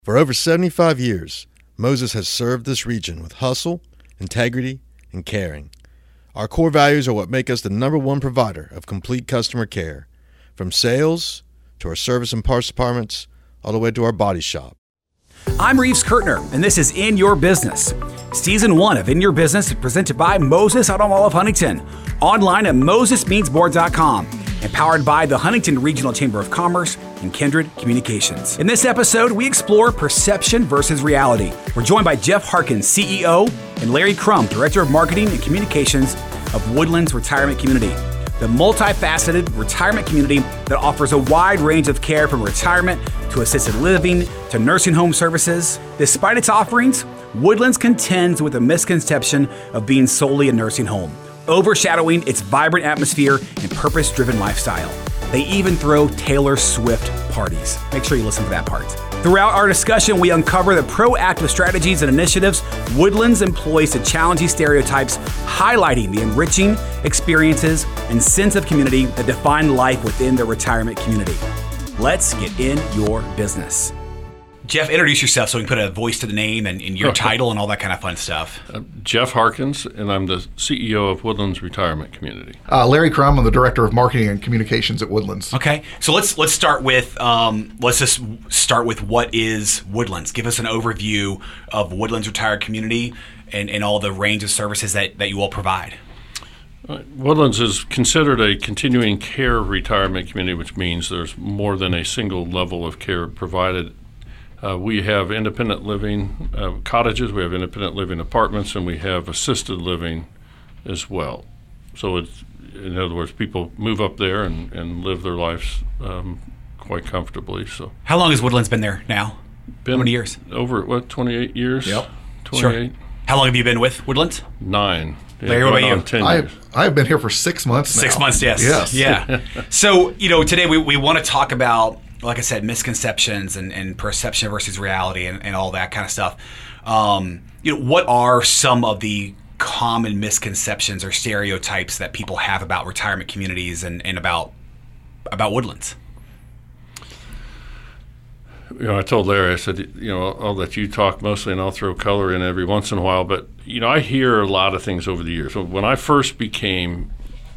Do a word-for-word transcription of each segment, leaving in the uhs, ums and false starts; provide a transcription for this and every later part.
For over seventy-five years, Moses has served this region with hustle, integrity, and caring. Our core values are what make us the number one provider of complete customer care, from sales to our service and parts departments, all the way to our body shop. I'm Reeves Kurtner, and this is In Your Business. Season one of In Your Business is presented by Moses Auto Mall of Huntington, online at moses means more dot com, and powered by the Huntington Regional Chamber of Commerce and Kindred Communications. In this episode, we explore perception versus reality. We're joined by Jeff Harkins, C E O, and Larry Crum, Director of Marketing and Communications of Woodlands Retirement Community, the multifaceted retirement community that offers a wide range of care from retirement to assisted living to nursing home services. Despite its offerings, Woodlands contends with the misconception of being solely a nursing home, overshadowing its vibrant atmosphere and purpose-driven lifestyle. They even throw Taylor Swift parties. Make sure you listen to that part. Throughout our discussion, we uncover the proactive strategies and initiatives Woodlands employs to challenge these stereotypes, highlighting the enriching experiences and sense of community that define life within the retirement community. Let's get in your business. Jeff, introduce yourself so we can put a voice to the name and, and your okay. title and all that kind of fun stuff. Uh, Jeff Harkins, and I'm the C E O of Woodlands Retirement Community. Uh, Larry Crum, I'm the Director of Marketing and Communications at Woodlands. Okay, so let's let's start with um, let's just start with what is Woodlands. Give us an overview of Woodlands Retirement Community and, and all the range of services that, that you all provide. Uh, Woodlands is considered a continuing care retirement community, which means there's more than a single level of care provided. Uh, we have independent living uh, cottages, we have independent living apartments, and we have assisted living as well. So it's, in other words, people move up there and, and live their lives um, quite comfortably. So, how long has Woodlands been there now? Been How many years? Over, what, twenty-eight years? Yep. twenty-eight. Sure. How long have you been with Woodlands? Nine. Yeah, Larry, what about you? ten I years. I have been here for six months now. Six months, yes. Yes. Yeah. So, you know, today we, we want to talk about, like I said, misconceptions and, and perception versus reality and, and all that kind of stuff. Um, you know, what are some of the common misconceptions or stereotypes that people have about retirement communities and, and about about Woodlands? You know, I told Larry, I said, you know, I'll let you talk mostly and I'll throw color in every once in a while. But, you know, I hear a lot of things over the years. When I first became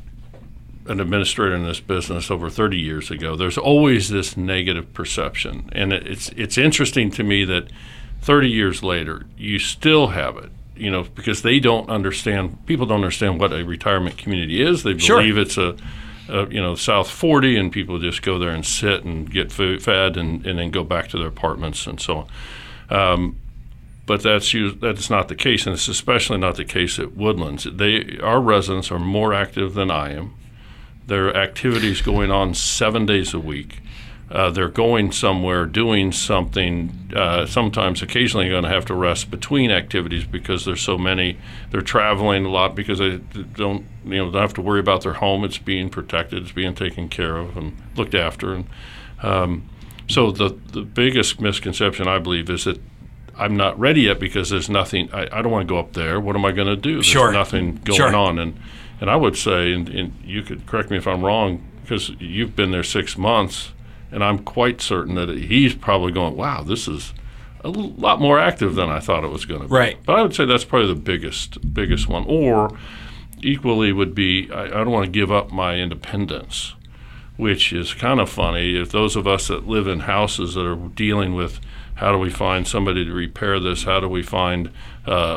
an administrator in this business over thirty years ago, there's always this negative perception. And it's it's interesting to me that thirty years later, you still have it, you know, because they don't understand, people don't understand what a retirement community is. They believe Sure. it's a, a, you know, South forty, and people just go there and sit and get food, fed and, and then go back to their apartments and so on. Um, but that's us- that's not the case, and it's especially not the case at Woodlands. They, our residents are more active than I am. There are activities going on seven days a week. Uh, they're going somewhere, doing something. Uh, sometimes, occasionally, going to have to rest between activities because there's so many. They're traveling a lot because they don't, you know, don't have to worry about their home. It's being protected. It's being taken care of and looked after. And um, so, the the biggest misconception, I believe, is that I'm not ready yet because there's nothing. I, I don't want to go up there. What am I going to do? There's Sure. nothing going Sure. on. And And I would say, and, and you could correct me if I'm wrong, because you've been there six months, and I'm quite certain that he's probably going, wow, this is a l- lot more active than I thought it was going to be. Right. But I would say that's probably the biggest biggest one. Or equally would be, I, I don't want to give up my independence, which is kind of funny. If those of us that live in houses that are dealing with how do we find somebody to repair this? How do we find, uh,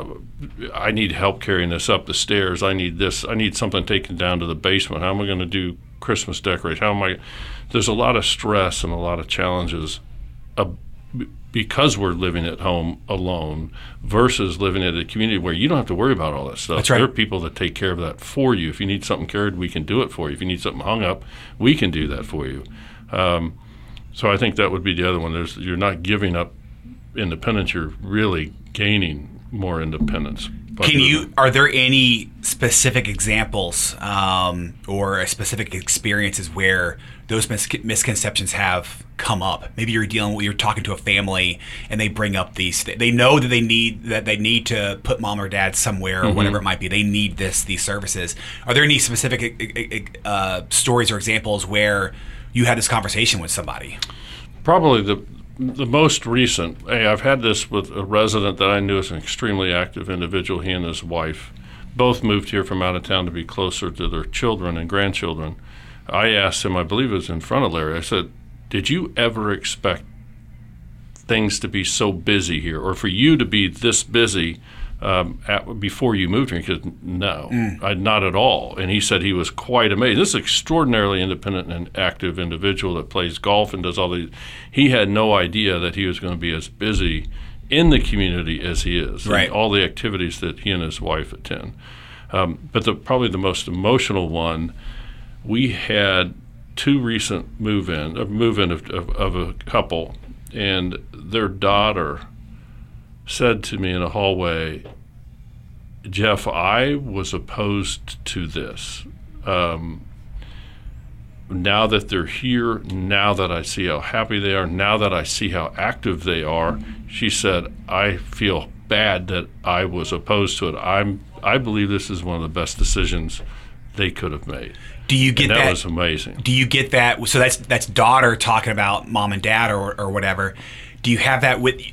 I need help carrying this up the stairs. I need this. I need something taken down to the basement. How am I going to do Christmas decoration? How am I? There's a lot of stress and a lot of challenges uh, because we're living at home alone versus living in a community where you don't have to worry about all that stuff. That's right. There are people that take care of that for you. If you need something carried, we can do it for you. If you need something hung up, we can do that for you. Um, So I think that would be the other one. There's, you're not giving up independence. You're really gaining more independence. Can you? Are there any specific examples um, or specific experiences where those mis- misconceptions have come up? Maybe you're dealing with, you're talking to a family and they bring up these. They know that they need that they need to put mom or dad somewhere or Mm-hmm. whatever it might be. They need this these services. Are there any specific uh, stories or examples where you had this conversation with somebody? Probably the the most recent, hey, I've had this with a resident that I knew is an extremely active individual. He and his wife both moved here from out of town to be closer to their children and grandchildren. I asked him, I believe it was in front of Larry, I said, did you ever expect things to be so busy here, or for you to be this busy um, at, before you moved here? He said, no, mm. I, not at all. And he said he was quite amazed. This is an extraordinarily independent and active individual that plays golf and does all these. He had no idea that he was going to be as busy in the community as he is, right. and all the activities that he and his wife attend. Um, but the, probably the most emotional one, we had two recent move-in, a move-in of, of, of a couple, and their daughter said to me in a hallway, Jeff, I was opposed to this. Um, now that they're here, now that I see how happy they are, now that I see how active they are, she said, I feel bad that I was opposed to it. I'm, I believe this is one of the best decisions they could have made. Do you get and that? That was amazing. Do you get that? So that's that's daughter talking about mom and dad or, or whatever. Do you have that with,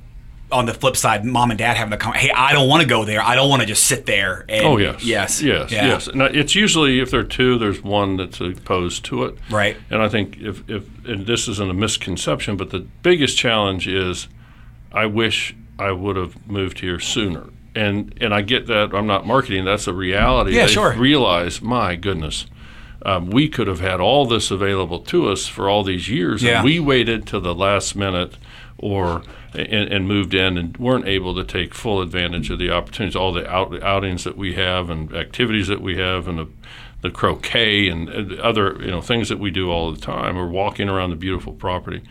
on the flip side, mom and dad having the comment, hey, I don't want to go there. I don't want to just sit there. And oh, yes. Yes. Yes, yeah. yes. And it's usually, if there are two, there's one that's opposed to it. Right. And I think if, if and this isn't a misconception, but the biggest challenge is I wish I would have moved here sooner. And and I get that. I'm not marketing. That's a reality. Yeah, they sure. realize, my goodness, um, we could have had all this available to us for all these years. Yeah. And we waited till the last minute or and, and moved in and weren't able to take full advantage of the opportunities, all the out, outings that we have and activities that we have and the, the croquet and other you know things that we do all the time, or walking around the beautiful property.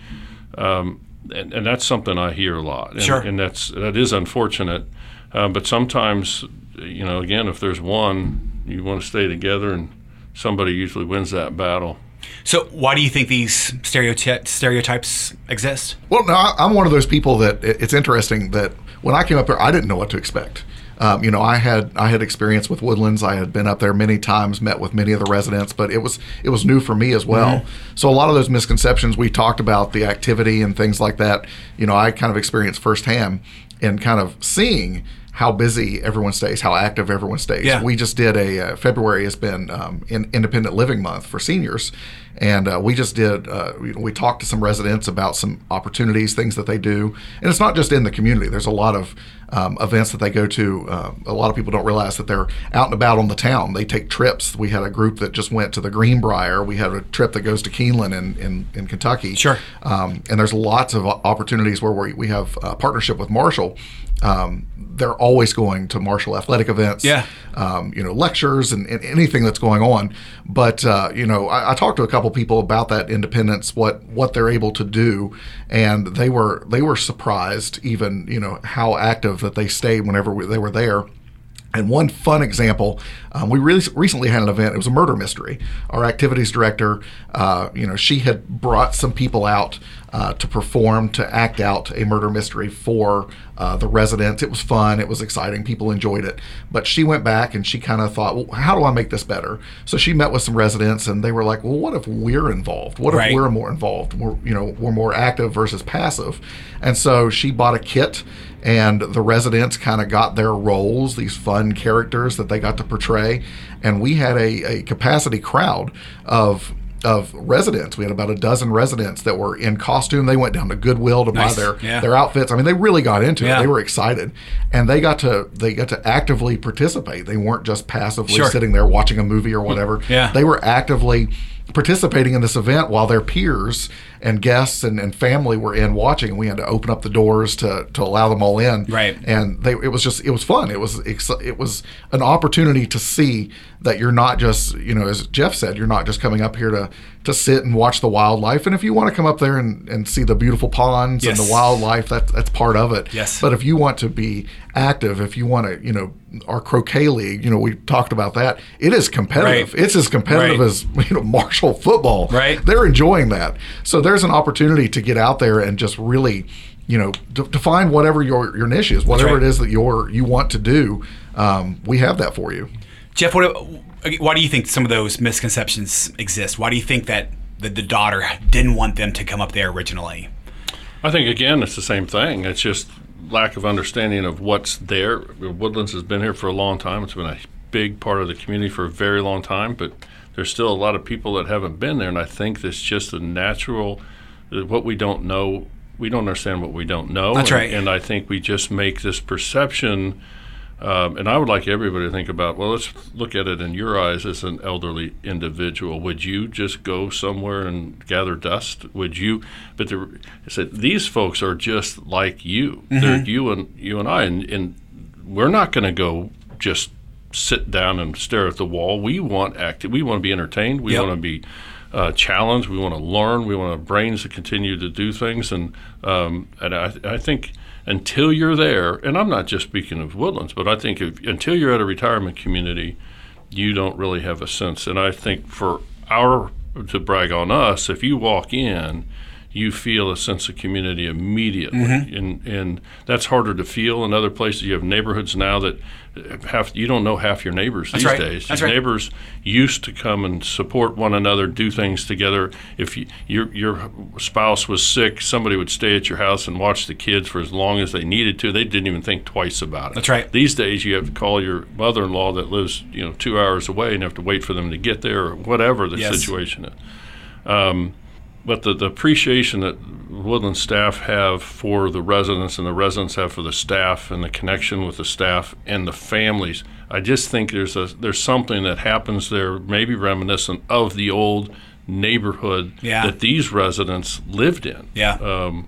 Um, and, and that's something I hear a lot. And, sure. and that's that is unfortunate. Uh, but sometimes, you know, again, if there's one, you want to stay together, and somebody usually wins that battle. So why do you think these stereoty- stereotypes exist? Well, no, I- I'm one of those people that it- it's interesting that when I came up there, I didn't know what to expect. Um, you know, I had I had experience with Woodlands. I had been up there many times, met with many of the residents, but it was it was new for me as well. Mm-hmm. So a lot of those misconceptions we talked about, the activity and things like that, you know, I kind of experienced firsthand and kind of seeing how busy everyone stays, how active everyone stays. Yeah. We just did a, uh, February has been um, in independent living month for seniors. And uh, we just did, uh, we, we talked to some residents about some opportunities, things that they do. And it's not just in the community. There's a lot of um, events that they go to. Uh, a lot of people don't realize that they're out and about on the town. They take trips. We had a group that just went to the Greenbrier. We had a trip that goes to Keeneland in, in, in Kentucky. Sure. Um, and there's lots of opportunities where we, we have a partnership with Marshall. Um, they're always going to Marshall athletic events, yeah. um, you know, lectures and, and anything that's going on. But, uh, you know, I, I talked to a couple people about that independence, what, what they're able to do. And they were, they were surprised even, you know, how active that they stayed whenever we, they were there. And one fun example, um, we really recently had an event. It was a murder mystery. Our activities director, uh, you know, she had brought some people out uh, to perform, to act out a murder mystery for uh, the residents. It was fun. It was exciting. People enjoyed it. But she went back and she kind of thought, well, how do I make this better? So she met with some residents and they were like, well, what if we're involved? What if right. we're more involved? We're, you know, we're more active versus passive. And so she bought a kit. And the residents kind of got their roles, these fun characters that they got to portray. And we had a, a capacity crowd of of residents. We had about a dozen residents that were in costume. They went down to Goodwill to nice. buy their, yeah. their outfits. I mean, they really got into yeah. it. They were excited. And they got to they got to actively participate. They weren't just passively sure. sitting there watching a movie or whatever. Yeah. They were actively participating in this event while their peers and guests and, and family were in watching, and we had to open up the doors to, to allow them all in. Right. And they, it was just, it was fun. It was, it was an opportunity to see that you're not just, you know, as Jeff said, you're not just coming up here to, to sit and watch the wildlife. And if you want to come up there and, and see the beautiful ponds yes. and the wildlife, that, that's part of it. Yes. But if you want to be active, if you want to, you know, our croquet league, you know, we talked about that. It is competitive. Right. It's as competitive right. as, you know, Marshall football. Right. They're enjoying that. So there's an opportunity to get out there and just really, you know, to, to find whatever your, your niche is, whatever right. it is that you're, you want to do. Um, we have that for you. Jeff, what, why do you think some of those misconceptions exist? Why do you think that the, the daughter didn't want them to come up there originally? I think, again, it's the same thing. It's just lack of understanding of what's there. Woodlands has been here for a long time. It's been a big part of the community for a very long time, but there's still a lot of people that haven't been there, and I think that's just a natural, what we don't know, we don't understand what we don't know. That's and, right. And I think we just make this perception, um, and I would like everybody to think about, well, let's look at it in your eyes as an elderly individual. Would you just go somewhere and gather dust? Would you? But the, I said, these folks are just like you. Mm-hmm. They're you and you and I, and, and we're not going to go just sit down and stare at the wall. We want active. We want to be entertained. We yep. want to be uh, challenged. We want to learn. We want our brains to continue to do things. And um, and I, I think until you're there, and I'm not just speaking of Woodlands, but I think if, until you're at a retirement community, you don't really have a sense. And I think for our, to brag on us, if you walk in, you feel a sense of community immediately. Mm-hmm. And and that's harder to feel in other places. You have neighborhoods now that have, you don't know half your neighbors that's these right. days. That's your right. neighbors used to come and support one another, do things together. If you, your your spouse was sick, somebody would stay at your house and watch the kids for as long as they needed to. They didn't even think twice about it. That's right. These days you have to call your mother-in-law that lives, you know, two hours away and have to wait for them to get there or whatever the yes. situation is. Um, But the, the appreciation that Woodland staff have for the residents and the residents have for the staff and the connection with the staff and the families, I just think there's a there's something that happens there, maybe reminiscent of the old neighborhood yeah. that these residents lived in. Yeah. Um,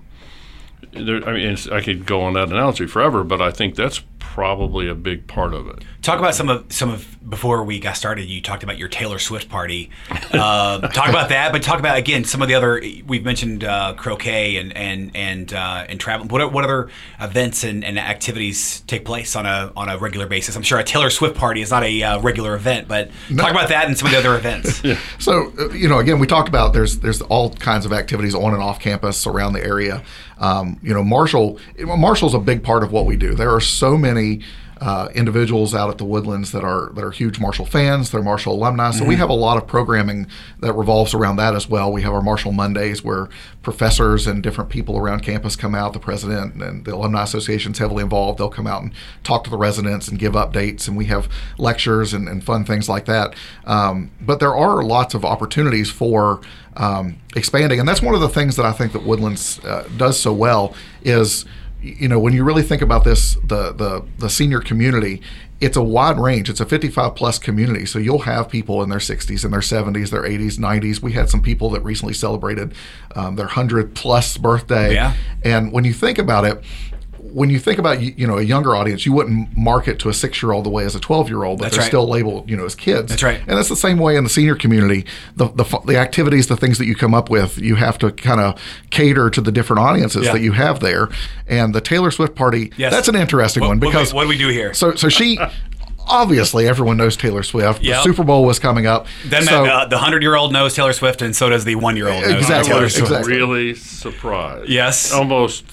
there, I mean, it's, I could go on that analogy forever, but I think that's probably a big part of it. Talk about some of some of before we got started. You talked about your Taylor Swift party. Uh, talk about that, but talk about again some of the other. We've mentioned uh, croquet and and and uh, and travel. What what other events and, and activities take place on a on a regular basis? I'm sure a Taylor Swift party is not a uh, regular event, but no. talk about that and some of the other events. yeah. So uh, you know, again, we talked about there's there's all kinds of activities on and off campus around the area. Um, you know, Marshall Marshall's a big part of what we do. There are so many uh, individuals out at the Woodlands that are that are huge Marshall fans. They're Marshall alumni. So mm-hmm. we have a lot of programming that revolves around that as well. We have our Marshall Mondays where professors and different people around campus come out. The president and the alumni association's heavily involved. They'll come out and talk to the residents and give updates. And we have lectures and, and fun things like that. Um, but there are lots of opportunities for um, expanding. And that's one of the things that I think that Woodlands uh, does so well is, you know, when you really think about this, the the the senior community, it's a wide range. It's a fifty-five plus community. So you'll have people in their sixties, in their seventies, their eighties, nineties. We had some people that recently celebrated um, their one hundred plus birthday. Yeah. And when you think about it, when you think about, you know, a younger audience, you wouldn't market to a six-year-old the way as a twelve-year-old, but That's they're right. still labeled, you know, as kids. That's right. And it's the same way in the senior community. The the, the activities, the things that you come up with, you have to kind of cater to the different audiences Yeah. that you have there. And the Taylor Swift party, Yes. that's an interesting What, one what, because what do we do here? so so she obviously everyone knows Taylor Swift. Yep. The Super Bowl was coming up. Then so, uh, the hundred-year-old knows Taylor Swift, and so does the one-year-old knows Exactly, Taylor was Swift. exactly. really surprised. Yes. Almost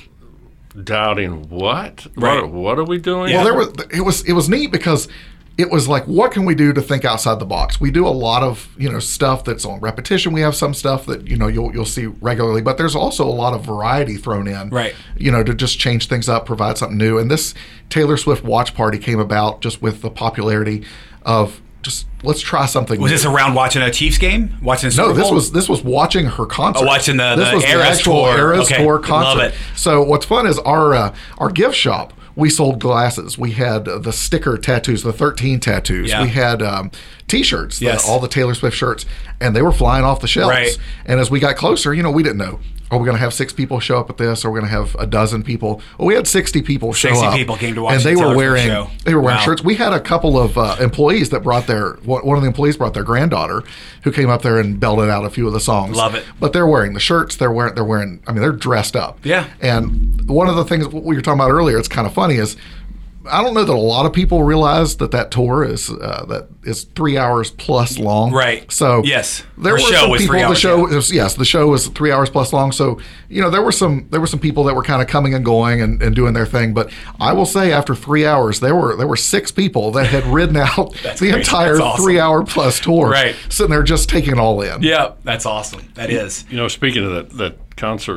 doubting what? Right. What, what are we doing? Yeah. Well, there was it was it was neat because it was like, what can we do to think outside the box? We do a lot of, you know, stuff that's on repetition. We have some stuff that, you know, you'll you'll see regularly, but there's also a lot of variety thrown in, Right. you know, to just change things up, provide something new. And this Taylor Swift watch party came about just with the popularity of just let's try something Was new. this around watching a Chiefs game? Watching a Super No, this Bowl? was this was watching her concert. Oh, watching the- this the was the Eras actual tour. Eras Okay, tour love concert. it. So what's fun is our uh, our gift shop. We sold glasses. We had uh, the sticker tattoos, the thirteen tattoos. Yeah. We had um, T-shirts, the- Yes. all the Taylor Swift shirts, and they were flying off the shelves. Right. And as we got closer, you know, we didn't know. Are we going to have six people show up at this? Or are we going to have a dozen people? Well, we had sixty people show sixty up. people came to watch and the they Taylor were Swift wearing show. they were wearing Wow. shirts. We had a couple of uh, employees that brought their one one of the employees brought their granddaughter, who came up there and belted out a few of the songs. Love it. But they're wearing the shirts. They're wearing. They're wearing. I mean, they're dressed up. Yeah. And one of the things what we were talking about earlier, it's kind of funny, is I don't know that a lot of people realize that that tour is uh, that is three hours plus long. Right. So Yes. there Her were show some was people. three the hours, show yeah. was, yes, the show was three hours plus long. So you know there were some there were some people that were kind of coming and going and, and doing their thing. But I will say after three hours there were there were six people that had ridden out the great. entire That's awesome. three hour plus tour. Right. Sitting there just taking it all in. Yeah, that's awesome. That is. You know, speaking of that, that concert,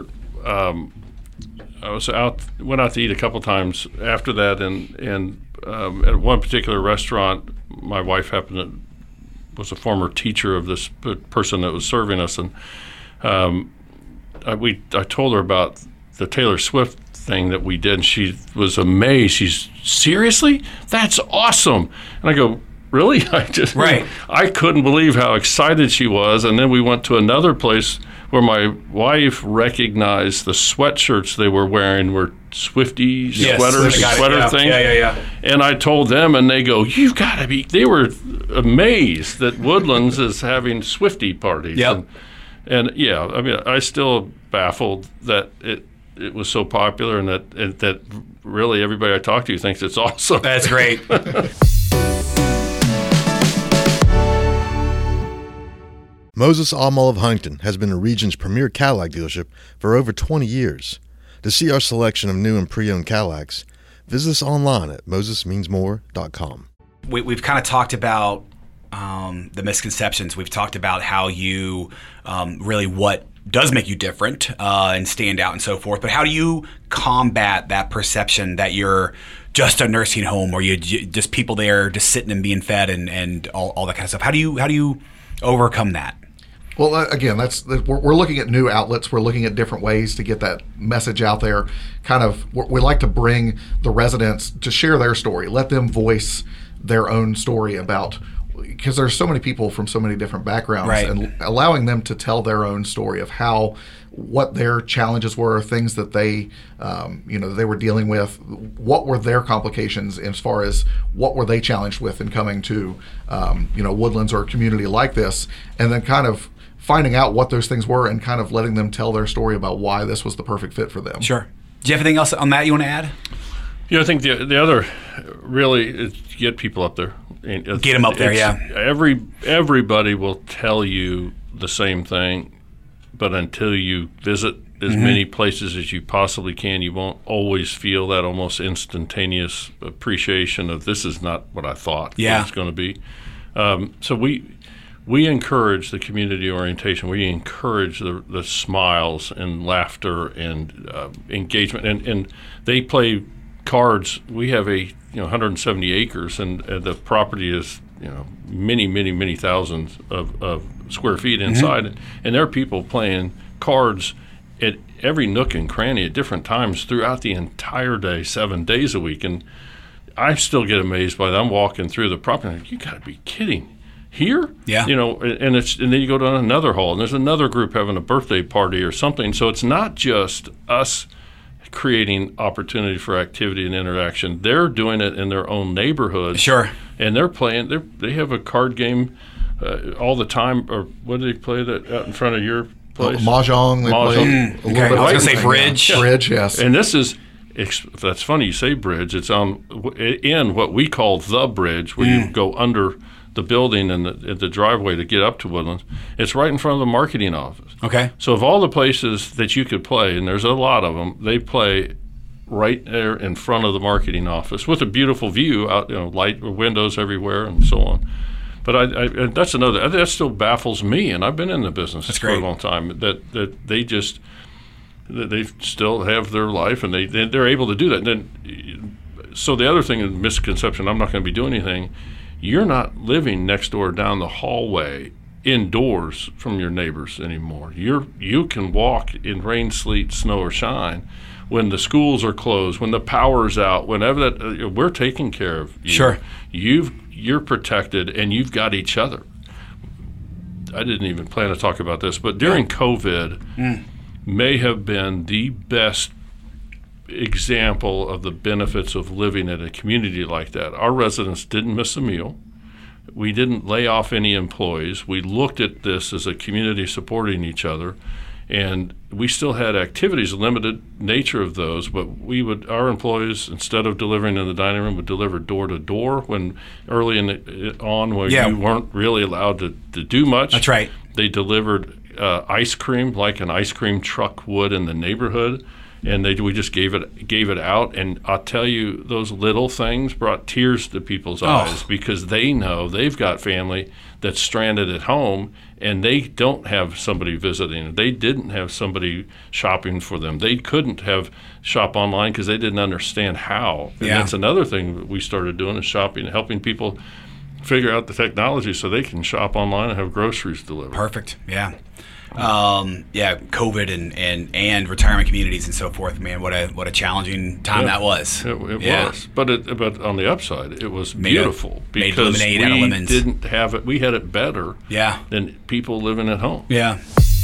um, I was out, went out to eat a couple times after that, and and um, at one particular restaurant, my wife happened to was a former teacher of this p- person that was serving us, and um, I, we I told her about the Taylor Swift thing that we did, and she was amazed. She's, seriously? That's awesome. And I go, really? I just right. I couldn't believe how excited she was. And then we went to another place where my wife recognized the sweatshirts they were wearing were Swiftie yes, sweaters, sweater yeah. thing. Yeah, yeah, yeah. And I told them, and they go, "You've got to be." They were amazed that Woodlands is having Swiftie parties. Yep. And, and yeah, I mean, I still baffled that it it was so popular, and that and that really everybody I talk to thinks it's awesome. That's great. Moses Automall of Huntington has been the region's premier Cadillac dealership for over twenty years. To see our selection of new and pre-owned Cadillacs, visit us online at moses means more dot com. We, we've kind of talked about um, the misconceptions. We've talked about how you um, really what does make you different uh, and stand out and so forth. But how do you combat that perception that you're just a nursing home, or you just people there just sitting and being fed and, and all, all that kind of stuff? How do you how do you overcome that? Well, uh, again, that's we're, we're looking at new outlets. We're looking at different ways to get that message out there. Kind of, we like to bring the residents to share their story, let them voice their own story about, because there's so many people from so many different backgrounds, right. and allowing them to tell their own story of how, what their challenges were, things that they, um, you know, they were dealing with, what were their complications as far as what were they challenged with in coming to, um, you know, Woodlands or a community like this, and then kind of finding out what those things were and kind of letting them tell their story about why this was the perfect fit for them. Sure. Do you have anything else on that you want to add? Yeah, I think the the other really is get people up there. It's, get them up there, yeah. Every everybody will tell you the same thing, but until you visit as mm-hmm. many places as you possibly can, you won't always feel that almost instantaneous appreciation of this is not what I thought yeah. it was going to be. Um, so we. We encourage the community orientation. We encourage the, the smiles and laughter and uh, engagement. And, and they play cards. We have a you know one hundred seventy acres, and, and the property is you know many, many, many thousands of, of square feet inside. Mm-hmm. And there are people playing cards at every nook and cranny at different times throughout the entire day, seven days a week. And I still get amazed by that. I'm walking through the property, and I'm like, you got to be kidding. Here, yeah, you know, and it's and then you go to another hall, and there's another group having a birthday party or something. So it's not just us creating opportunity for activity and interaction. They're doing it in their own neighborhood, sure, and they're playing. They they have a card game uh, all the time. Or what do they play that out in front of your place? Oh, Mahjong. They Mahjong. play Mm, a okay. little bit I was of gonna say bridge. Yeah. Bridge, yes. And this is. That's funny you say bridge. It's on in what we call the bridge, where mm. you go under the building and the, the driveway to get up to Woodlands. It's right in front of the marketing office. Okay. So of all the places that you could play, and there's a lot of them, they play right there in front of the marketing office with a beautiful view out, you know, light windows everywhere and so on. But I, I that's another that still baffles me, and I've been in the business that's for great. a long time. That that they just that they still have their life, and they they're able to do that. And then, so the other thing is misconception. I'm not going to be doing anything. You're not living next door down the hallway indoors from your neighbors anymore. You're you can walk in rain, sleet, snow, or shine when the schools are closed, when the power's out, whenever that uh, we're taking care of you. Sure. You've you're protected, and you've got each other. I didn't even plan to talk about this, but during COVID mm. may have been the best example of the benefits of living in a community like that. Our residents didn't miss a meal. We didn't lay off any employees. We looked at this as a community supporting each other, and we still had activities, limited nature of those, but we would, our employees, instead of delivering in the dining room, would deliver door to door when early in the, on when yeah. you weren't really allowed to, to do much. That's right. They delivered uh, ice cream like an ice cream truck would in the neighborhood. and they we just gave it gave it out. And I'll tell you, those little things brought tears to people's Oh. eyes, because they know they've got family that's stranded at home, and they don't have somebody visiting. They didn't have somebody shopping for them. They couldn't have shop online because they didn't understand how. And Yeah. that's another thing that we started doing, is shopping, helping people figure out the technology so they can shop online and have groceries delivered. Perfect. Yeah. Um, yeah, COVID and, and, and retirement communities and so forth. Man, what a what a challenging time Yeah. that was. It, it Yeah. was, but it, but on the upside, it was Made a- beautiful made because lemonade out of we lemons. didn't have it. We had it better Yeah. than people living at home. Yeah.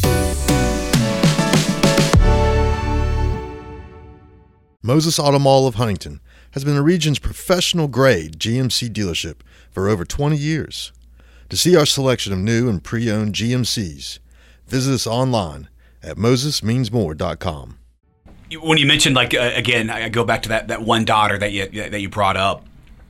Moses Auto Mall of Huntington has been the region's professional grade G M C dealership for over twenty years. To see our selection of new and pre-owned G M Cs, visit us online at moses means more dot com. When you mentioned, like, uh, again, I go back to that, that one daughter that you that you brought up,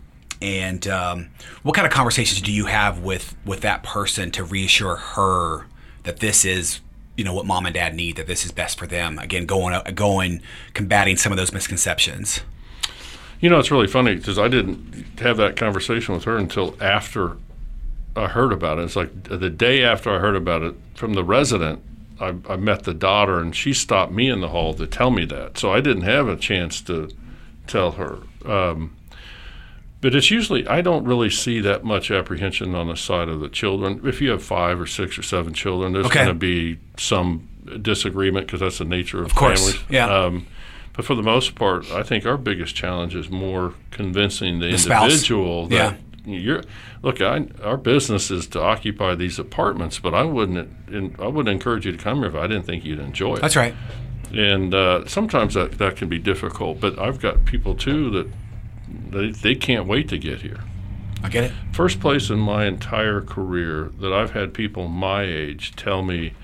and um, what kind of conversations do you have with with that person to reassure her that this is, you know, what mom and dad need, that this is best for them? Again, going going combating some of those misconceptions. You know, it's really funny because I didn't have that conversation with her until after I heard about it. It's like the day after I heard about it from the resident, I, I met the daughter, and she stopped me in the hall to tell me that. So I didn't have a chance to tell her. Um, but it's usually, I don't really see that much apprehension on the side of the children. If you have five or six or seven children, there's Okay. going to be some disagreement because that's the nature of, Of course, families. yeah. Um, but for the most part, I think our biggest challenge is more convincing the, The spouse. individual that Yeah. you're look. I, our business is to occupy these apartments, but I wouldn't. In, I wouldn't encourage you to come here if I didn't think you'd enjoy it. That's right. And uh, sometimes that that can be difficult. But I've got people too that they they can't wait to get here. I get it. First place in my entire career that I've had people my age tell me,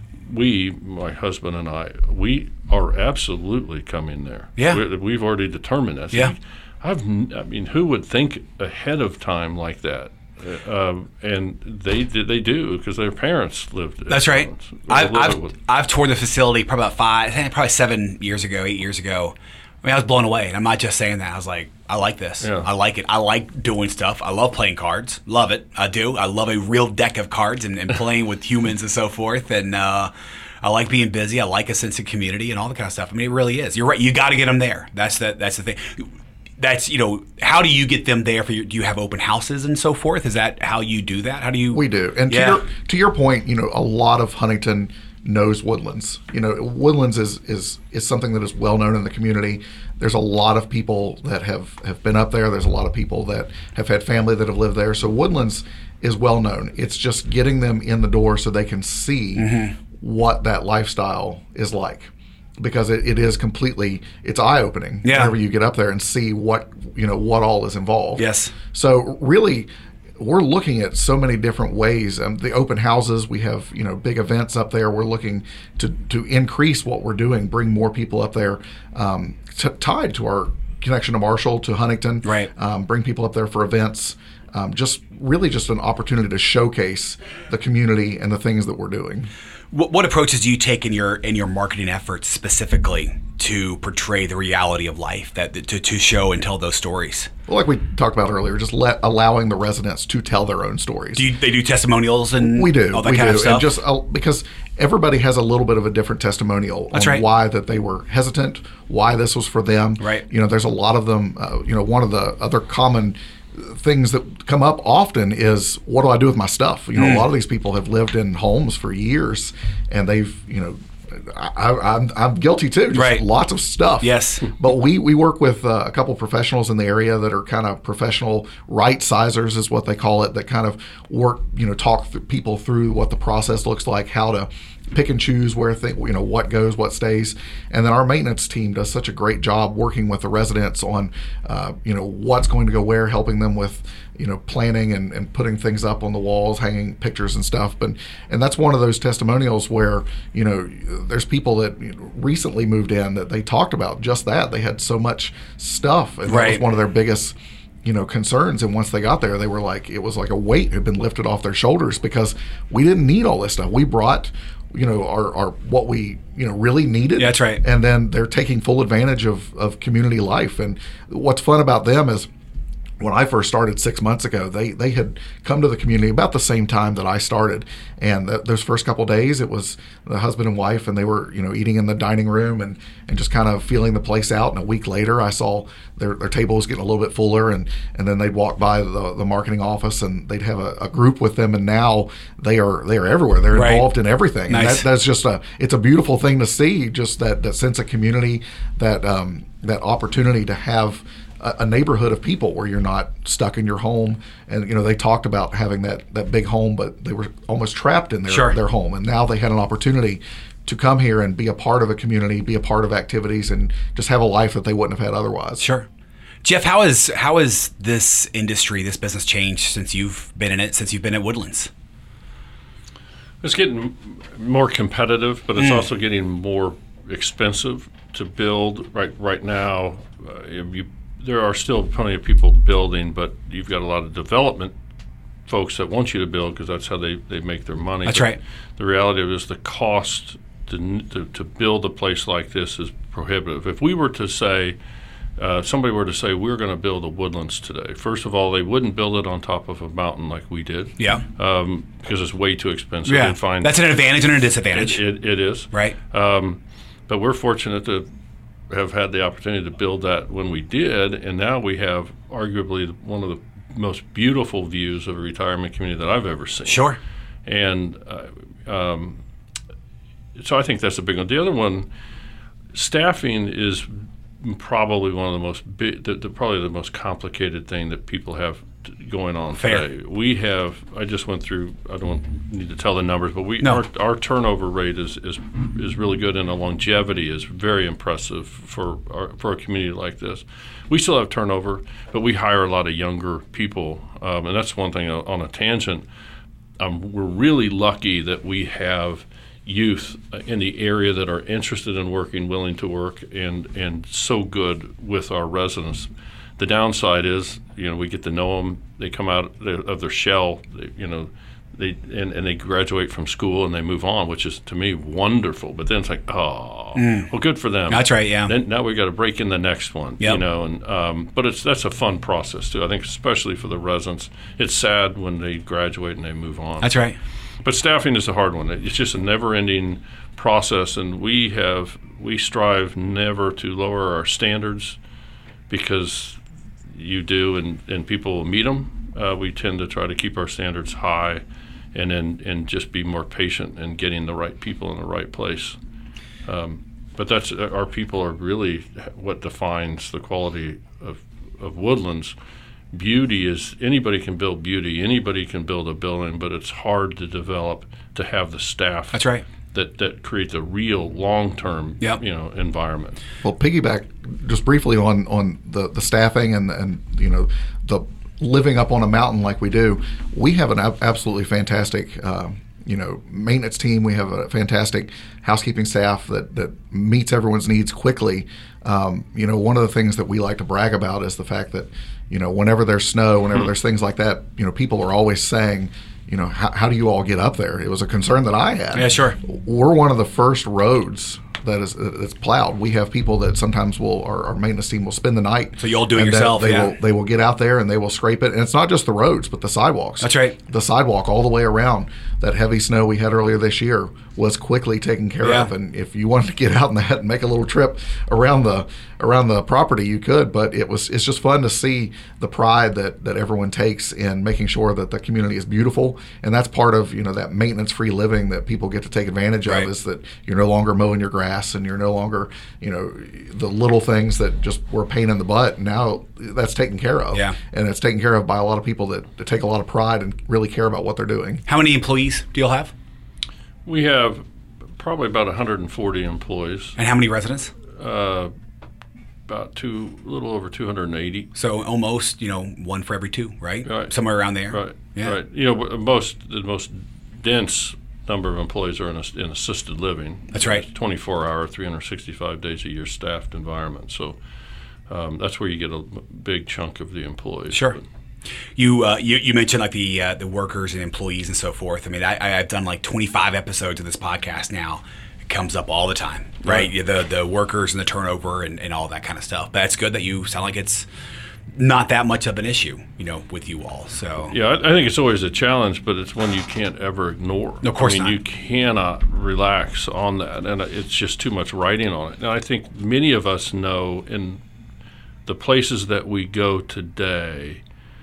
we, my husband and I, we are absolutely coming there. Yeah. we, we've already determined that. Yeah. I've, n- I mean, who would think ahead of time like that? Uh, um, and they they do because their parents lived. at That's right. once. I've, Lived I've, with- I've toured the facility probably about five, I think probably seven years ago, eight years ago. I mean, I was blown away, and I'm not just saying that. I was like, I like this. Yeah. I like it. I like doing stuff. I love playing cards. Love it. I do. I love a real deck of cards and, and playing with humans and so forth. And uh, I like being busy. I like a sense of community and all that kind of stuff. I mean, it really is. You're right. You got to get them there. That's the that's the thing. That's, you know, how do you get them there for your, do you have open houses and so forth? Is that how you do that? How do you? We do. And Yeah. to your to your point, you know, a lot of Huntington knows Woodlands. You know, Woodlands is is is something that is well known in the community. There's a lot of people that have have been up there. There's a lot of people that have had family that have lived there. So Woodlands is well known. It's just getting them in the door so they can see Mm-hmm. what that lifestyle is like. Because it, it is completely, it's eye-opening Yeah. whenever you get up there and see what, you know, what all is involved. Yes. So really, we're looking at so many different ways. Um, the open houses, we have, you know, big events up there. We're looking to, to increase what we're doing, bring more people up there, um, t- tied to our connection to Marshall, to Huntington. Right. Um, bring people up there for events. Um, just really just an opportunity to showcase the community and the things that we're doing. What, what approaches do you take in your in your marketing efforts specifically to portray the reality of life, that to, to show and tell those stories? Well, like we talked about earlier, just let allowing the residents to tell their own stories. Do you, they do testimonials and We do. all that we kind do. of stuff? And just uh, because everybody has a little bit of a different testimonial That's on right. why that they were hesitant, why this was for them. Right. You know, there's a lot of them. Uh, you know, one of the other common things that come up often is, what do I do with my stuff? You know, Mm. a lot of these people have lived in homes for years, and they've, you know, I, I, I'm I'm guilty too. Just Right. lots of stuff. Yes. But we we work with uh, a couple professionals in the area that are kind of professional right sizers is what they call it, that kind of work, you know, talk th- people through what the process looks like, how to pick and choose where thing, you know, what goes, what stays. And then our maintenance team does such a great job working with the residents on, uh, you know, what's going to go where, helping them with, you know, planning and, and putting things up on the walls, hanging pictures and stuff. But and that's one of those testimonials where, you know, there's people that recently moved in that they talked about just that. They had so much stuff, and that Right. was one of their biggest, you know, concerns. And once they got there, they were like, it was like a weight had been lifted off their shoulders because we didn't need all this stuff. We brought you know, are, are what we, you know, really needed. Yeah, that's right. And then they're taking full advantage of, of community life. And what's fun about them is, when I first started six months ago, they, they had come to the community about the same time that I started. And th- those first couple of days, it was the husband and wife, and they were, you know, eating in the dining room and, and just kind of feeling the place out. And a week later, I saw their, their table was getting a little bit fuller, and, and then they'd walk by the, the marketing office, and they'd have a, a group with them. And now they are they are everywhere. They're Right. involved in everything. Nice. And that, that's just a it's a beautiful thing to see. Just that, that sense of community, that um, that opportunity to have a neighborhood of people where you're not stuck in your home. And, you know, they talked about having that, that big home, but they were almost trapped in their, Sure. their home. And now they had an opportunity to come here and be a part of a community, be a part of activities, and just have a life that they wouldn't have had otherwise. Sure. Jeff, how is how has this industry, this business changed since you've been in it, since you've been at Woodlands? It's getting more competitive, but it's Mm. also getting more expensive to build. Right right now, uh, you, there are still plenty of people building, but you've got a lot of development folks that want you to build because that's how they, they make their money. That's But right. The reality of it is the cost to, to, to build a place like this is prohibitive. If we were to say, uh, somebody were to say, we're going to build a Woodlands today, first of all, they wouldn't build it on top of a mountain like we did. Yeah. Um, because it's way too expensive. Yeah. They'd find That's an advantage and a disadvantage. It, it, it is. Right. Um, but we're fortunate to have had the opportunity to build that when we did, and now we have arguably one of the most beautiful views of a retirement community that I've ever seen. Sure. And uh, um, so I think that's a big one. The other one, staffing is probably one of the most big, the, the, probably the most complicated thing that people have t- going on Fair. today. We have, I just went through, I don't need to tell the numbers, but we No. our, our turnover rate is, is is really good, and the longevity is very impressive for our, for a community like this. We still have turnover, but we hire a lot of younger people, um, and that's one thing on a tangent. Um, we're really lucky that we have youth in the area that are interested in working, willing to work, and and so good with our residents. The downside is, you know, we get to know them. They come out of their shell, they, you know, they and, and they graduate from school and they move on, which is to me wonderful. But then it's like, oh, Mm. well, good for them. That's right, yeah. Then now we got to break in the next one, Yep. you know. And um, but it's that's a fun process too. I think especially for the residents, it's sad when they graduate and they move on. That's right. But staffing is a hard one. It's just a never-ending process, and we have we strive never to lower our standards because you do, and, and people will meet them. Uh, we tend to try to keep our standards high, and then and just be more patient in getting the right people in the right place. Um, but that's our people are really what defines the quality of, of Woodlands. Beauty is anybody can build beauty, anybody can build a building, but it's hard to develop to have the staff. That's right. That that creates a real long-term, Yep. you know, environment. Well, piggyback just briefly on on the, the staffing and and you know the living up on a mountain like we do. We have an ab- absolutely fantastic uh, you know maintenance team. We have a fantastic housekeeping staff that that meets everyone's needs quickly. Um, you know, one of the things that we like to brag about is the fact that you know whenever there's snow, whenever Hmm. there's things like that, you know, people are always saying, you know, how, how do you all get up there? It was a concern that I had. Yeah, sure. We're one of the first roads that is that's plowed. We have people that sometimes will our, our maintenance team will spend the night. So you'll do it and that yourself, They yeah. will they will get out there and they will scrape it. And it's not just the roads, but the sidewalks. That's right. The sidewalk all the way around. That heavy snow we had earlier this year was quickly taken care Yeah. of. And if you wanted to get out in that and make a little trip around the around the property, you could. But it was it's just fun to see the pride that that everyone takes in making sure that the community is beautiful. And that's part of you know that maintenance free living that people get to take advantage Right. of, is that you're no longer mowing your grass and you're no longer you know the little things that just were a pain in the butt. Now that's taken care of. Yeah. And it's taken care of by a lot of people that, that take a lot of pride and really care about what they're doing. How many employees do you all have? We have probably about one hundred forty employees, And how many residents? uh, about two, a little over two hundred eighty. So almost, you know, one for every two, right? Right. Somewhere around there. Right. Yeah. Right. You know, w- most the most dense number of employees are in, a, in assisted living. That's right. It's twenty-four hour, three hundred sixty-five days a year staffed environment. So um, that's where you get a big chunk of the employees. Sure. But You uh, you, you mentioned like the uh, the workers and employees and so forth. I mean, I, I've done like twenty-five episodes of this podcast now. It comes up all the time, right? right. The the workers and the turnover and, and all that kind of stuff. But it's good that you sound like it's not that much of an issue, you know, with you all. So yeah, I, I think it's always a challenge, but it's one you can't ever ignore. No, of course I mean, not. You cannot relax on that, and it's just too much writing on it. And I think many of us know in the places that we go today,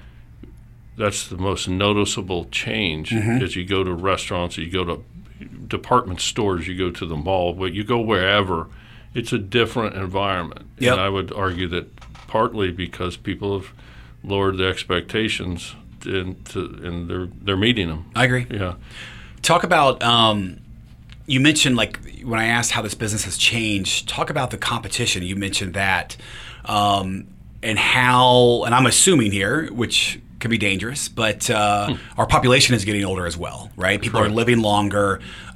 that's the most noticeable change. Mm-hmm. As you go to restaurants, you go to department stores, you go to the mall, but you go wherever, it's a different environment. Yep. And I would argue that partly because people have lowered the expectations and, to, and they're they're meeting them. I agree. Yeah. Talk about, um, you mentioned like when I asked how this business has changed, talk about the competition. You mentioned that um, and how, and I'm assuming here, which can be dangerous, but uh, hmm. our population is getting older as well, right? People Correct. are living longer.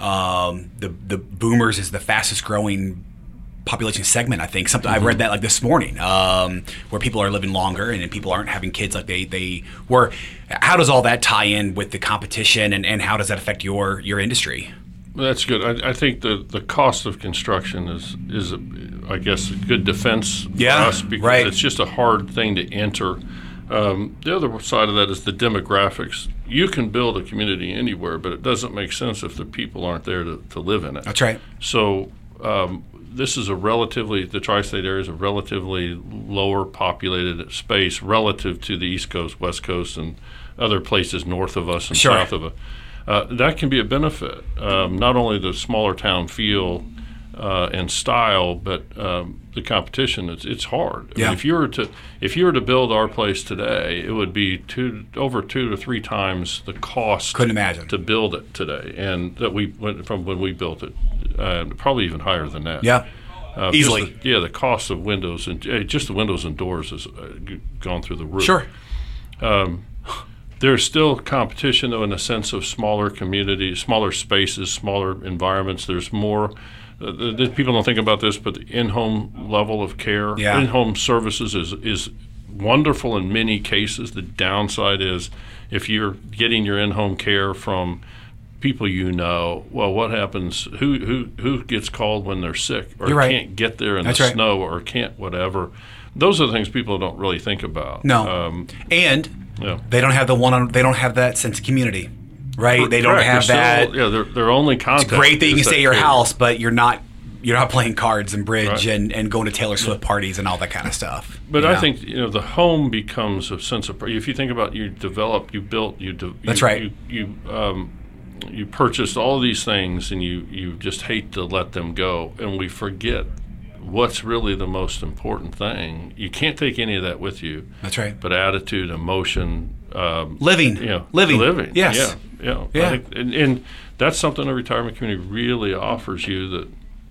Um, the, the boomers is the fastest growing population segment, I think. Something mm-hmm. I read that like this morning, um, where people are living longer and, and people aren't having kids like they, they were. How does all that tie in with the competition, and, and how does that affect your your industry? Well, that's good. I, I think the, the cost of construction is, is a, I guess, a good defense yeah, for us because right. it's just a hard thing to enter. Um, the other side of that is the demographics. You can build a community anywhere, but it doesn't make sense if the people aren't there to, to live in it. That's right. So um, this is a relatively, the tri-state area is a relatively lower populated space relative to the East Coast, West Coast, and other places north of us and sure. south of us. Uh, that can be a benefit. Um, not only the smaller town feel uh, and style, but um, the competition. It's it's hard. I yeah. mean, if you were to if you were to build our place today, it would be two over two to three times the cost. Couldn't imagine to build it today, and that we went from when we built it, uh, probably even higher than that. Yeah, uh, easily. The, yeah, the cost of windows and uh, just the windows and doors has uh, gone through the roof. Sure. Um, There's still competition, though, in the sense of smaller communities, smaller spaces, smaller environments. There's more. Uh, the, the, people don't think about this, but the in-home level of care, yeah. in-home services is is wonderful in many cases. The downside is if you're getting your in-home care from people you know, well, what happens? Who who who gets called when they're sick or You're right. can't get there in That's the right. snow or can't whatever? Those are the things people don't really think about. No, um, and yeah. they don't have the one. On, they don't have that sense of community, right? They don't Correct. have They're that. Still, yeah, their their only contact. It's great that you can is stay at your care. house, but you're not you're not playing cards and bridge Right. and, and going to Taylor Swift parties and all that kind of stuff. But you I know? think you know the home becomes a sense of. If you think about you develop, you built, you. De, That's you, right. You you, um, you purchased all these things, and you you just hate to let them go, and we forget what's really the most important thing. You can't take any of that with you. That's right. But attitude, emotion, um, living, you know, living, living. yes, yeah, yeah. yeah. I think, and, and that's something a retirement community really offers you. That,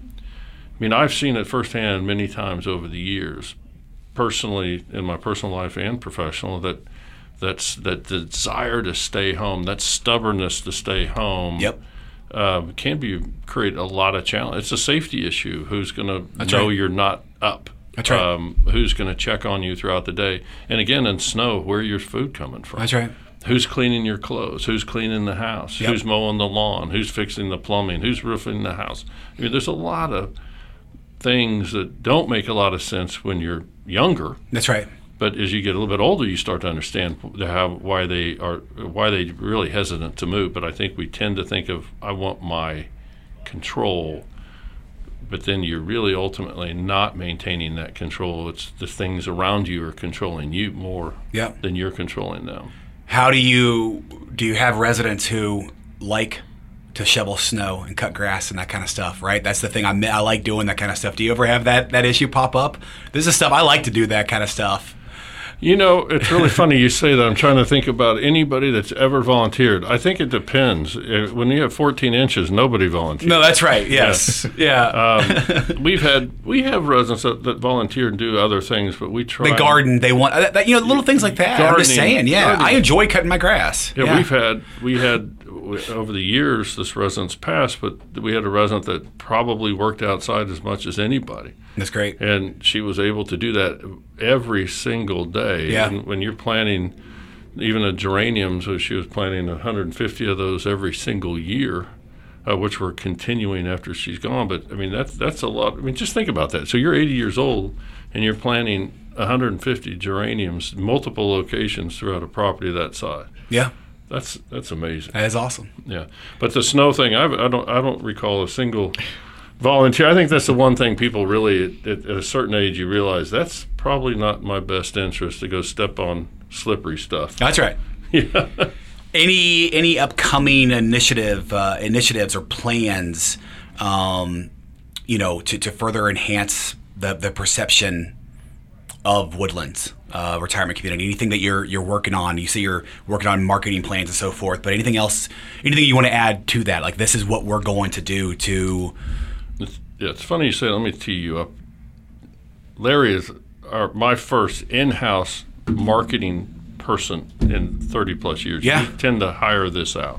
I mean, I've seen it firsthand many times over the years, personally in my personal life and professional. That that's that desire to stay home, that stubbornness to stay home. Yep. Um, can be create a lot of challenge. It's a safety issue. Who's going to know right. you're not up? That's right. Um, who's going to check on you throughout the day? And again, in snow, where your food coming from? That's right. Who's cleaning your clothes? Who's cleaning the house? Yep. Who's mowing the lawn? Who's fixing the plumbing? Who's roofing the house? I mean, there's a lot of things that don't make a lot of sense when you're younger. That's right. But as you get a little bit older, you start to understand how why they are why they really hesitant to move. But I think we tend to think of I want my control, but then you're really ultimately not maintaining that control. It's the things around you are controlling you more Yep. than you're controlling them. How do you do you have residents who like to shovel snow and cut grass and that kind of stuff, right? That's the thing. I I like doing that kind of stuff. Do you ever have that that issue pop up? This is stuff I like to do, that kind of stuff. You know, it's really funny you say that. I'm trying to think about anybody that's ever volunteered. I think it depends. Uh, When you have fourteen inches, nobody volunteers. No, that's right. Yes. Yeah. Um, we've had we have residents that, that volunteer and do other things, but we try. The garden, they want that, that, you know, little things like that. I'm just Gardening, saying, yeah. gardening. I enjoy cutting my grass. Yeah, we've had we had over the years this resident's passed, but we had a resident that probably worked outside as much as anybody. That's great. And she was able to do that every single day. Yeah. And when you're planning even the geraniums, so she was planting one hundred fifty of those every single year, uh, which were continuing after she's gone. But I mean, that's that's a lot. I mean, just think about that. So you're eighty years old and you're planting one hundred fifty geraniums, multiple locations throughout a property that size. Yeah, that's that's amazing. That is awesome. Yeah, but the snow thing, I've, I don't I don't recall a single volunteer. I think that's the one thing people really, at, at a certain age, you realize that's probably not in my best interest to go step on slippery stuff. That's right. Yeah. Any any upcoming initiative uh, initiatives or plans, um, you know, to, to further enhance the the perception of Woodlands uh, retirement community? Anything that you're you're working on? You say you're working on marketing plans and so forth, but anything else? Anything you want to add to that? Like, this is what we're going to do to. It's, yeah, it's funny you say. Let me tee you up. Larry is our, my first in-house marketing person in thirty plus years. Yeah. We tend to hire this out.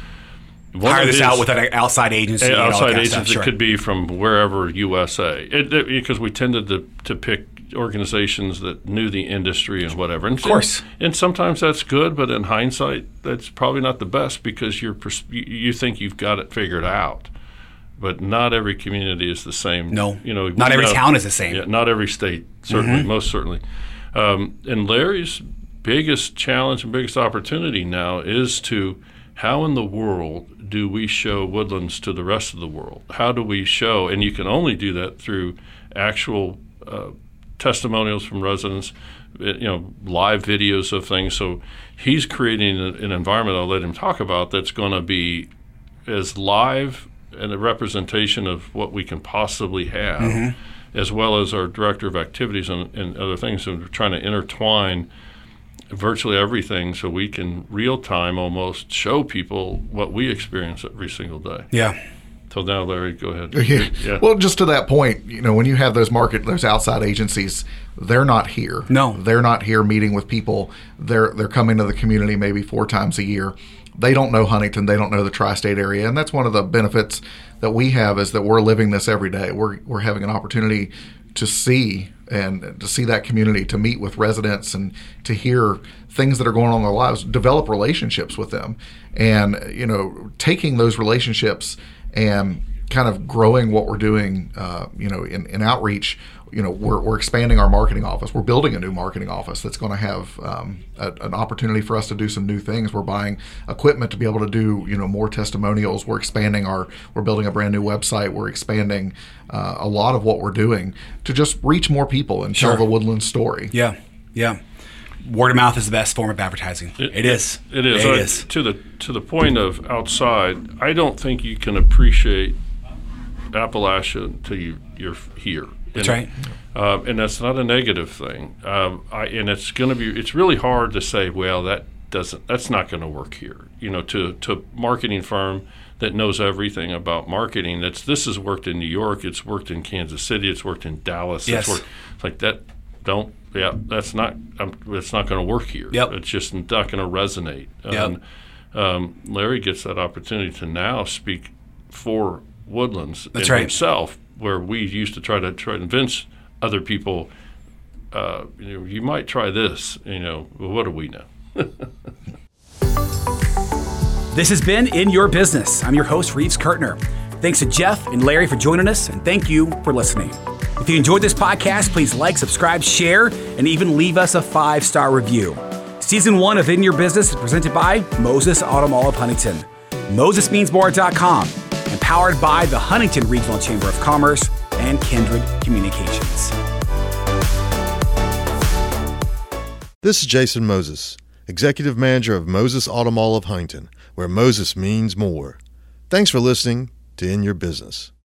One hire of this his, out with an outside agency. outside and all that kind of agents. stuff, It sure. could be from wherever U S A. It, it, because we tended to, to pick organizations that knew the industry and whatever. And, Of course. And, and sometimes that's good, but in hindsight, that's probably not the best because you're pers- you, you think you've got it figured out. But not every community is the same. No. You know, Not every know, town is the same. Yeah, not every state, certainly, Mm-hmm. most certainly. Um, and Larry's biggest challenge and biggest opportunity now is to how in the world do we show Woodlands to the rest of the world? How do we show, and you can only do that through actual uh, testimonials from residents, you know, live videos of things. So he's creating a, an environment, I'll let him talk about, that's going to be as live and a representation of what we can possibly have, mm-hmm. as well as our director of activities and, and other things. So we're trying to intertwine virtually everything so we can real time almost show people what we experience every single day. Yeah. So now, Larry, go ahead. Yeah. Yeah. Well, just to that point, you know, when you have those market, those outside agencies, they're not here. No. They're not here meeting with people. They're they're coming to the community maybe four times a year. They don't know Huntington. They don't know the tri-state area, and that's one of the benefits that we have is that we're living this every day. We're we're having an opportunity to see and to see that community, to meet with residents and to hear things that are going on in their lives, develop relationships with them, and you know, taking those relationships and kind of growing what we're doing, uh, you know, in, in outreach. You know, we're, we're expanding our marketing office. We're building a new marketing office that's going to have um, a, an opportunity for us to do some new things. We're buying equipment to be able to do, you know, more testimonials. We're expanding our, we're building a brand new website. We're expanding uh, a lot of what we're doing to just reach more people and Sure. tell the Woodland story. Yeah. Yeah. Word of mouth is the best form of advertising. It, it is. It is. It I, is. To the to the point of outside, I don't think you can appreciate Appalachia until you, you're here. That's And, right. Uh, and that's not a negative thing. Um, I, and it's going to be. It's really hard to say, well, that doesn't. That's not going to work here. You know, to to a marketing firm that knows everything about marketing. That's this has worked in New York. It's worked in Kansas City. It's worked in Dallas. Yes. It's, worked, it's like that. Don't. Yeah, that's not. Um, it's not going to work here. Yep. It's just not going to resonate. Yep. And um, Larry gets that opportunity to now speak for Woodlands That's and right. himself, where we used to try to try to convince other people, uh, you know, you might try this. You know, well, what do we know? This has been In Your Business. I'm your host, Reeves Kurtner. Thanks to Jeff and Larry for joining us, and thank you for listening. If you enjoyed this podcast, please like, subscribe, share, and even leave us a five-star review. Season one of In Your Business is presented by Moses Auto Mall of Huntington, Moses Means More dot com, and powered by the Huntington Regional Chamber of Commerce and Kindred Communications. This is Jason Moses, Executive Manager of Moses Auto Mall of Huntington, where Moses means more. Thanks for listening to In Your Business.